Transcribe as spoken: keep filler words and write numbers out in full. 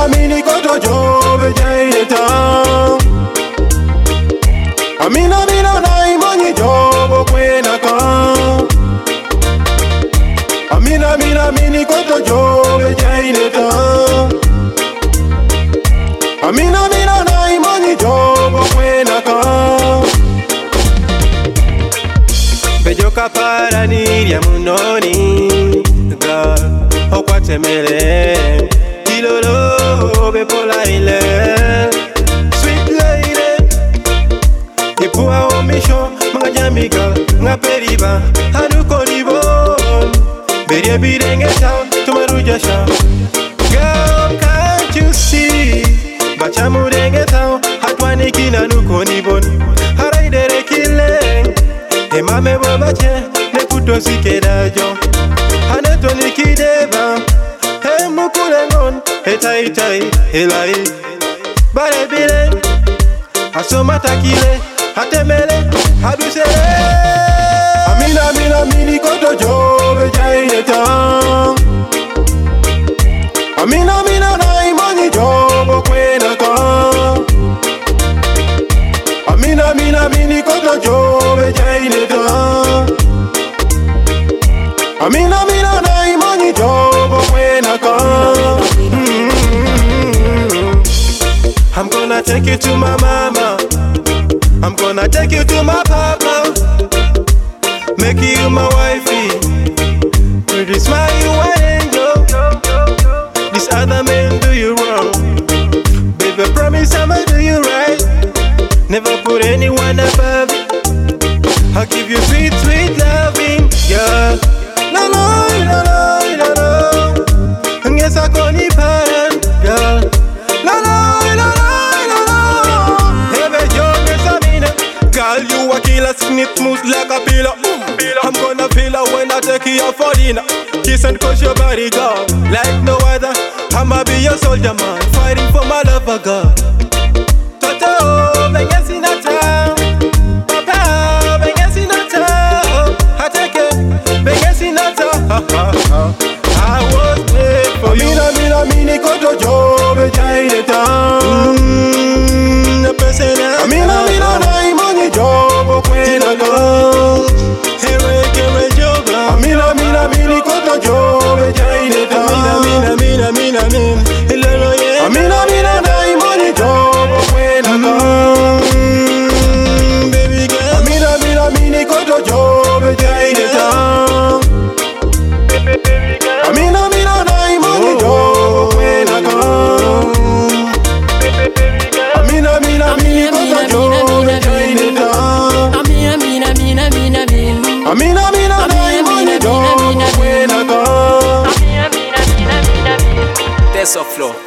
mina mini koto jobe jaineta. Amina mina na imani jobo kwena ka. Amina mina mini koto jobe jaineta. Amina mina na imani jobo kwena ka. Bejo kapara niria munoni God okwatemele Kilolo bepola ile Sweet lady Ipua omisho mga jamika Nga periba hanuko libon Berie birengeta tumaruja sha. Girl can't you see Bacha murengeta hatwani kina nuko nibon Haraidere kileng Emame wabache nekuto sikedajo Haneto nikideba He mukulengon Eta itai helai Bare bile Asoma takile Hatemele Hadusele Amina mina mini koto jobe jaineta. Amina mina na imani jobo kwena ka. Amina mina mini koto jobe jaineta. Amina mina na imani jobo kwena ka. Mm-hmm. I'm gonna take you to my mama. I'm gonna take you to my papa. Make you my wifey. Pretty smile you an angel. This other man do you wrong. Baby promise I'ma do you right. Never put anyone above it. I'll give you sweet, sweet loving, yeah. No, no, no, no, no, no. Yes, I call you parent, yeah. No, no, no, no, no, no. Hey, baby, you're Samina. Girl, you a killer, snip smooth like a pillar. I'm gonna feel her when I take you out for dinner. Kiss and push your body, girl, like no other. I'ma be your soldier, man, fighting for my lover, girl. Toto, venga sin ata. Papa, venga sin ata. I take it, venga sin ata. I was made for you. Amina, mina, mini koto jobe jaineta. Mmm, persona. Amina, mina, na imani jobo kwena ka. Amina, mina, mini koto jobe jaineta. Amina, mina, mina, mina, hello, yeah. Amina, mina, na imani jobo kwena ka. Baby girl. Amina, mina, mini koto jobe jaineta. Amina, mina, na imani jobo kwena ka. Amina, mina, mini koto jobe jaineta. Amina, mina, mina, mina, mina. Amina, mina, na imani jobo kwena ka. Test of flow.